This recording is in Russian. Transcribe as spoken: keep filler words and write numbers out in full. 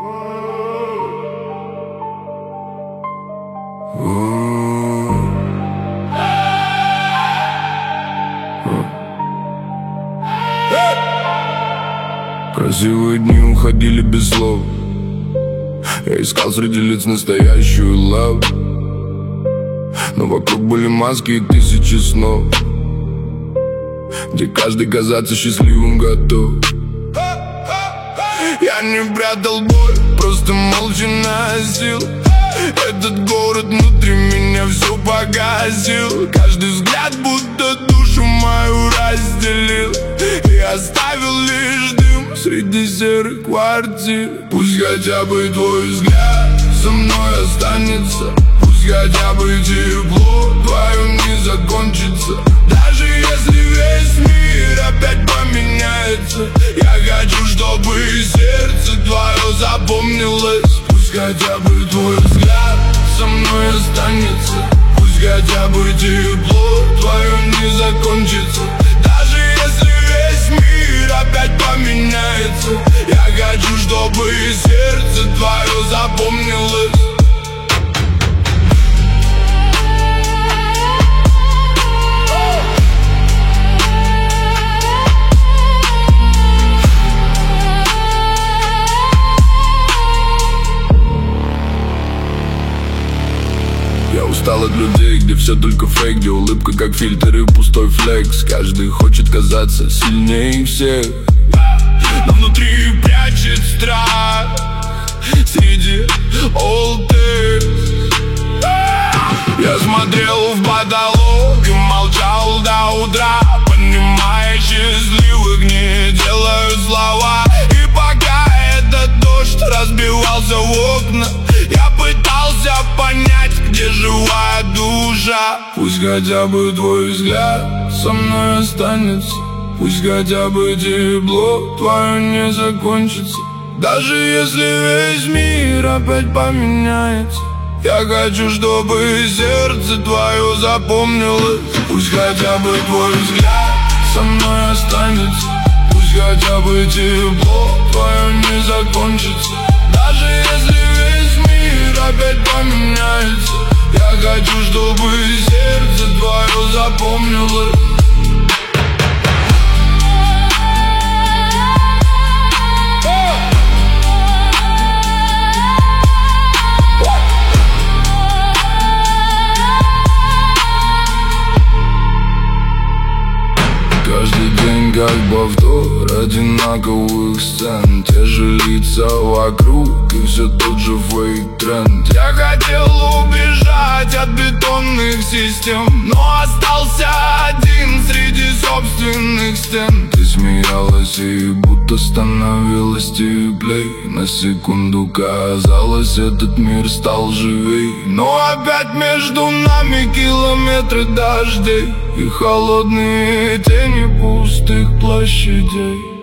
Красивые дни уходили без слов. Я искал среди лиц настоящую love, но вокруг были маски и тысячи снов, где каждый казаться счастливым готов. Я не прятал боль, просто молча носил. Этот город внутри меня все погасил. Каждый взгляд будто душу мою разделил и оставил лишь дым среди серых квартир. Пусть хотя бы твой взгляд со мной останется, пусть хотя бы тепло твое не закончится. Даже если весь мир опять поменяется, я хочу, чтобы сердце твое запомнилось. Пусть хотя бы твой взгляд со мной останется, пусть хотя бы тепло твое не закончится. Даже если весь мир опять поменяется, я хочу, чтобы сердце твое запомнилось. Я устал от людей, где все только фейк, где улыбка как фильтр и пустой флекс. Каждый хочет казаться сильнее всех, но внутри прячет страх среди олдых. Я смотрел в потолок и молчал до утра, понимая, счастливых не делают слова. И пока этот дождь разбивался в окна, я пытался понять, где живая душа. Пусть хотя бы твой взгляд со мной останется, пусть хотя бы тепло твое не закончится. Даже если весь мир опять поменяется, я хочу, чтобы сердце твое запомнилось. Пусть хотя бы твой взгляд со мной останется, пусть хотя бы тепло твое не закончится. Даже если весь мир опять поменяется, я хочу, чтобы сердце твое запомнилось. Каждый день как повтор одинаковых сцен, те же лица вокруг и все тот же фейк-тренд. Я хотел убежать от бетонных систем, но остался один среди собственных стен. Ты смеялась и будто становилась теплей, на секунду казалось, этот мир стал живей. Но опять между нами километры дождей и холодные тени пустых площадей.